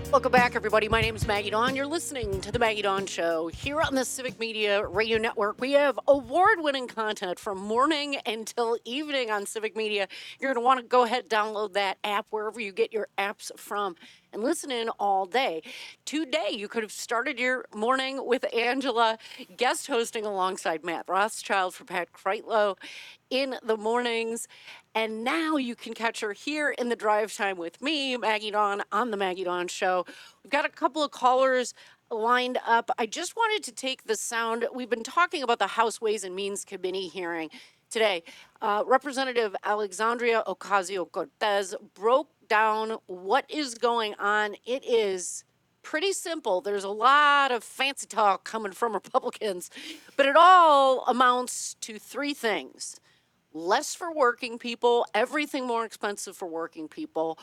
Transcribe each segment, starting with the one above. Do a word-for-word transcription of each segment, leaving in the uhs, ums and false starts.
Welcome back, everybody. My name is Maggie Dawn. You're listening to The Maggie Dawn Show. Here on the Civic Media Radio Network, we have award-winning content from morning until evening on Civic Media. You're going to want to go ahead and download that app wherever you get your apps from and listen in all day. Today, you could have started your morning with Angela guest hosting alongside Matt Rothschild for Pat Kreitlow in the mornings. And now you can catch her here in the drive time with me, Maggie Dawn, on the Maggie Dawn Show. We've got a couple of callers lined up. I just wanted to take the sound. We've been talking about the House Ways and Means Committee hearing today. Uh, Representative Alexandria Ocasio-Cortez broke down what is going on. It is pretty simple. There's a lot of fancy talk coming from Republicans, but it all amounts to three things. Less for working people, everything more expensive for working people,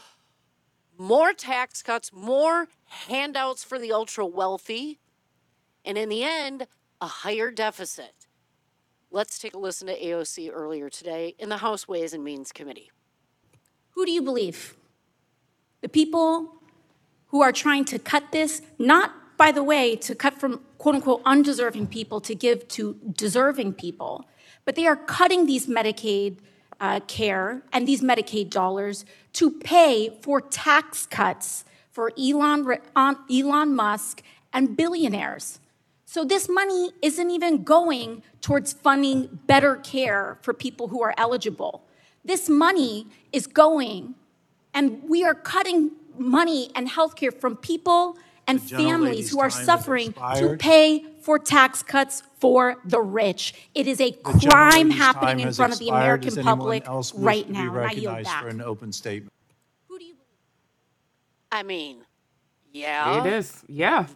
more tax cuts, more handouts for the ultra wealthy, and in the end, a higher deficit. Let's take a listen to A O C earlier today in the House Ways and Means Committee. Who do you believe? The people who are trying to cut this, not, by the way, to cut from quote-unquote undeserving people to give to deserving people, but they are cutting these Medicaid uh, care and these Medicaid dollars to pay for tax cuts for Elon, Elon Musk and billionaires. So this money isn't even going towards funding better care for people who are eligible. This money is going, and we are cutting money and health care from people and families who are suffering to pay for tax cuts for the rich. It is a crime happening in front of the American public right now. And I yield back. For an open statement. Who do you believe? I mean, yeah. It is, yeah.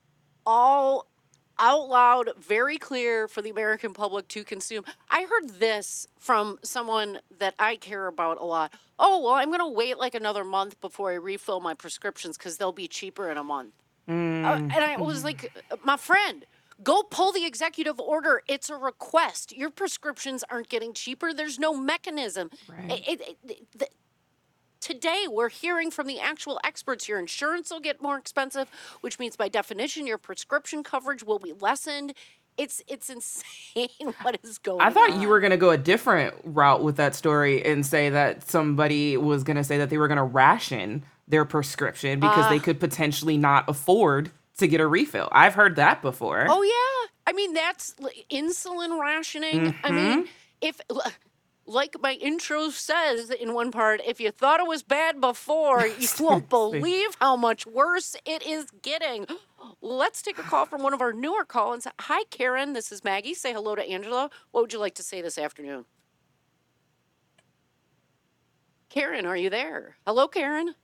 All out loud, very clear for the American public to consume. I heard this from someone that I care about a lot. Oh, well, I'm going to wait like another month before I refill my prescriptions because they'll be cheaper in a month. Mm. Uh, and I was like, my friend, go pull the executive order. It's a request. Your prescriptions aren't getting cheaper. There's no mechanism. Right. It, it, it, the, today, we're hearing from the actual experts your insurance will get more expensive, which means by definition, your prescription coverage will be lessened. It's it's insane what is going on. I thought on. You were going to go a different route with that story and say that somebody was going to say that they were going to ration their prescription because uh, they could potentially not afford to get a refill. I've heard that before. Oh, yeah. I mean, that's insulin rationing. Mm-hmm. I mean, if, like my intro says in one part, if you thought it was bad before, you won't believe how much worse it is getting. Let's take a call from one of our newer call-ins. Hi, Karen. This is Maggie. Say hello to Angela. What would you like to say this afternoon? Karen, are you there? Hello, Karen.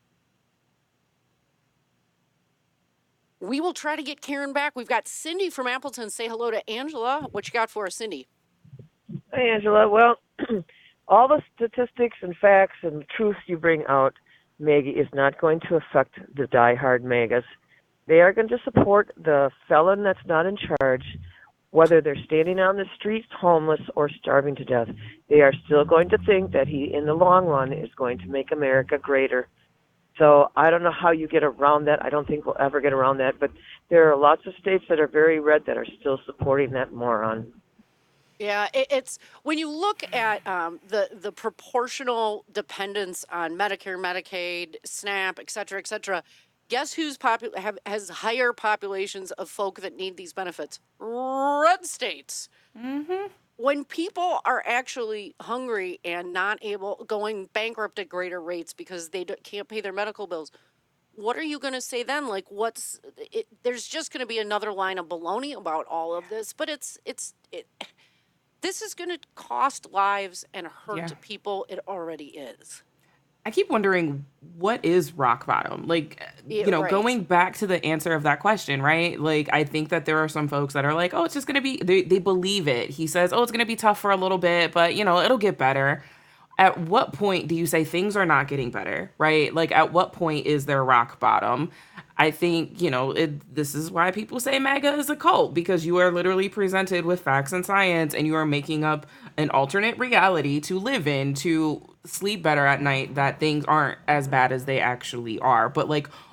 We will try to get Karen back. We've got Cindy from Appleton. Say hello to Angela. What you got for us, Cindy? Hi, Angela. Well, all the statistics and facts and truths you bring out, Maggie, is not going to affect the diehard MAGAs. They are going to support the felon that's not in charge, whether they're standing on the streets homeless or starving to death. They are still going to think that he, in the long run, is going to make America greater. So I don't know how you get around that. I don't think we'll ever get around that. But there are lots of states that are very red that are still supporting that moron. Yeah, it, it's when you look at um, the the proportional dependence on Medicare, Medicaid, SNAP, et cetera, et cetera. Guess who's popu- have, has higher populations of folk that need these benefits? Red states. Mm-hmm. When people are actually hungry and not able, going bankrupt at greater rates because they can't pay their medical bills, what are you going to say then? Like, what's it, there's just going to be another line of baloney about all of this, but it's it's it. This is going to cost lives and hurt Yeah. people. It already is. I keep wondering, what is rock bottom? Like, Yeah, you know, right. going back to the answer of that question, right? Like, I think that there are some folks that are like, oh, it's just going to be, they, they believe it. He says, oh, it's going to be tough for a little bit, but, you know, it'll get better. At what point do you say things are not getting better, right? Like, at what point is there rock bottom? I think, you know, it, this is why people say MAGA is a cult, because you are literally presented with facts and science, and you are making up an alternate reality to live in, to sleep better at night, that things aren't as bad as they actually are. But, like,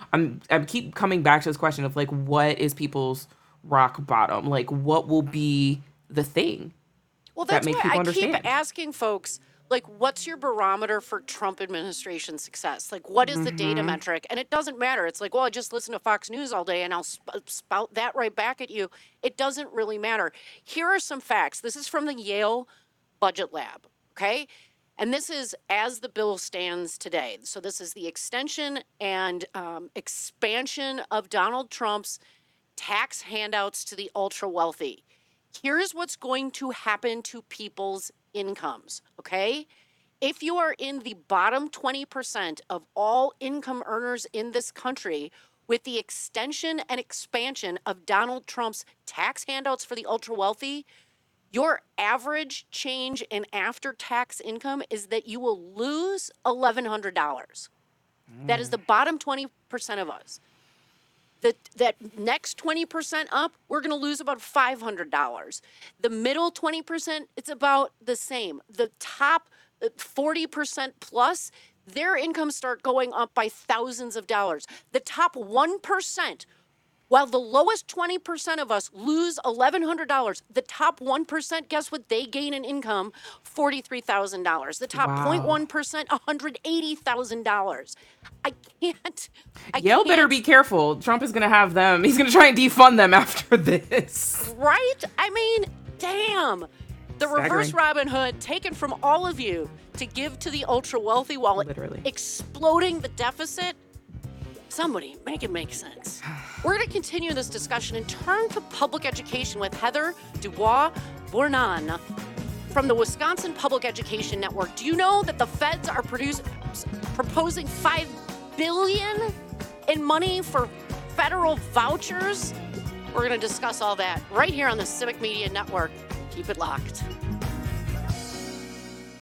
I'm I keep coming back to this question of like, what is people's rock bottom? Like, what will be the thing Well, that that's make why people I understand? keep asking folks, like, what's your barometer for Trump administration success? Like, what is the data metric? And it doesn't matter. It's like, well, I just listen to Fox News all day and I'll sp- spout that right back at you. It doesn't really matter. Here are some facts. This is from the Yale Budget Lab, okay? And this is as the bill stands today. So this is the extension and um, expansion of Donald Trump's tax handouts to the ultra wealthy. Here's what's going to happen to people's incomes, okay? If you are in the bottom twenty percent of all income earners in this country, with the extension and expansion of Donald Trump's tax handouts for the ultra wealthy, your average change in after tax income is that you will lose eleven hundred dollars. That is the bottom twenty percent of us. The, that next twenty percent up, we're going to lose about five hundred dollars. The middle twenty percent, it's about the same. The top uh, forty percent plus, their incomes start going up by thousands of dollars. The top one percent, while the lowest twenty percent of us lose eleven hundred dollars, the top one percent, guess what they gain in income? forty-three thousand dollars. The top Wow. zero point one percent, one hundred eighty thousand dollars. I can't. I Yale can't, better be careful. Trump is going to have them. He's going to try and defund them after this. Right? I mean, damn. The reverse Staggering. Robin Hood taken from all of you to give to the ultra wealthy while Literally. exploding the deficit. Somebody make it make sense. We're going to continue this discussion and turn to public education with Heather Dubois Bournon from the Wisconsin Public Education Network. Do you know that the feds are produce, proposing five billion dollars in money for federal vouchers? We're going to discuss all that right here on the Civic Media Network. Keep it locked.